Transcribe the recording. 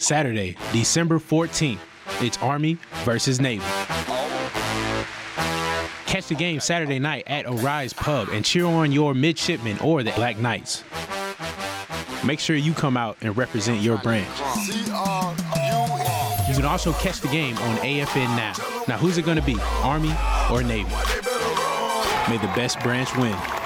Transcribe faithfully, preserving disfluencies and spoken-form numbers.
Saturday, December fourteenth, it's Army versus Navy. Catch the game Saturday night at Arise Pub and cheer on your midshipmen or the Black Knights. Make sure you come out and represent your branch. You can also catch the game on A F N Now. Now, who's it going to be, Army or Navy? May the best branch win.